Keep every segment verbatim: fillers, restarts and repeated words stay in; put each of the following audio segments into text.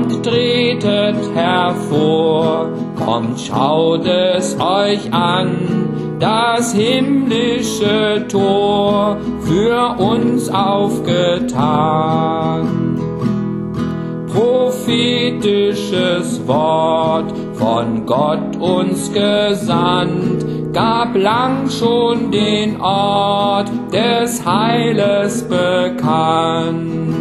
Kommt, tretet hervor, kommt, schaut es euch an, das himmlische Tor für uns aufgetan. Prophetisches Wort von Gott uns gesandt, gab lang schon den Ort des Heiles bekannt.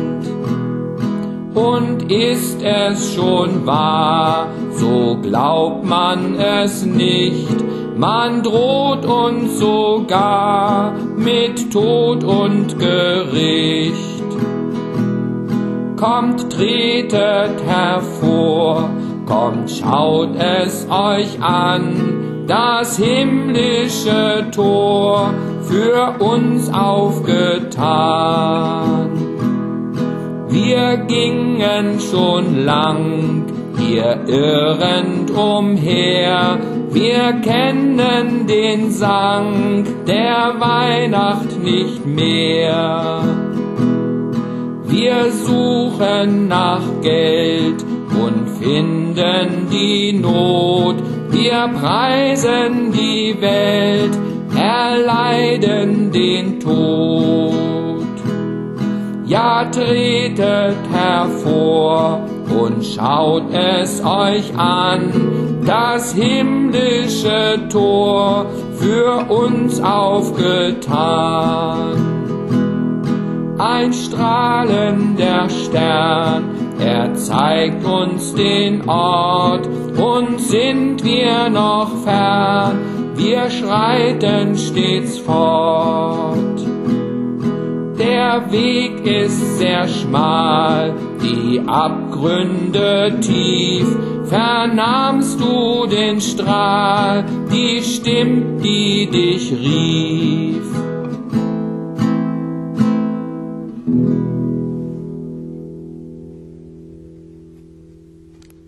Und ist es schon wahr, so glaubt man es nicht, man droht uns sogar mit Tod und Gericht. Kommt, tretet hervor, kommt, schaut es euch an, das himmlische Tor für uns aufgetan. Wir gingen schon lang hier irrend umher, wir kennen den Sang der Weihnacht nicht mehr. Wir suchen nach Geld und finden die Not, wir preisen die Welt, erleiden den Tod. Ja, tretet hervor und schaut es euch an, das himmlische Tor für uns aufgetan. Ein strahlender Stern, er zeigt uns den Ort, und sind wir noch fern, wir schreiten stets fort. Der Weg ist sehr schmal, die Abgründe tief, vernahmst du den Strahl, die Stimme, die dich rief.